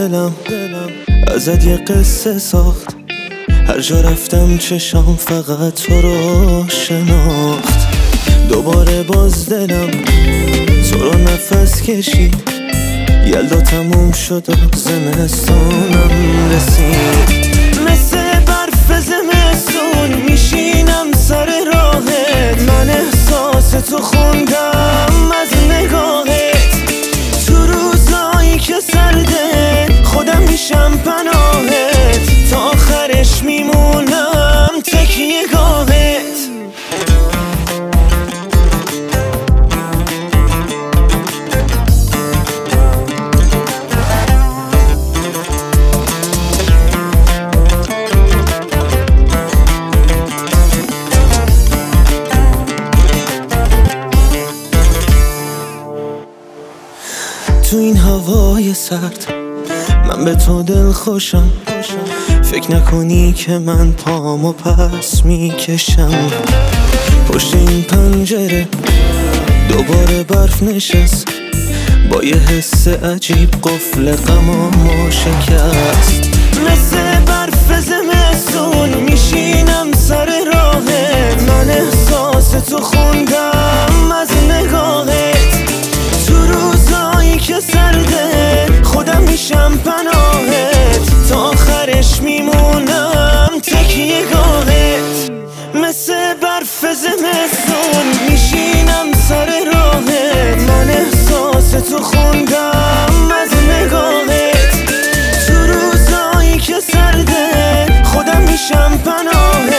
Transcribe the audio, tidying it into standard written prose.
دلم ازت یه قصه ساخت. هر جا رفتم چشام فقط تو رو شناخت. دوباره باز دلم تو رو نفس کشید. یلدا تموم شد و زمستونم رسید. مثل برف زمستون میشینم سر راهت. من احساس تو خوندم از نگاهت. تو روزایی که سرده خودم میشم پناهت. تا آخرش میمونم تکیه گاهت. تو این هوای سرد من به تو دل خوشم. فکر نکنی که من پامو پس میکشم. پشت این پنجره دوباره برف نشست. با یه حس عجیب قفل غمامو شکست. مثل برف زمستون میشینم سر راهت. من احساس تو خوندم از نگاهت. تو روزایی که سرده خودم میشم پناهت. تا آخرش میمونم تکیه گاهت. مثل برف زمستون میشینم سر راهت. من احساس تو خوندم از نگاهت. تو روزایی که سرده خودم میشم پناهت.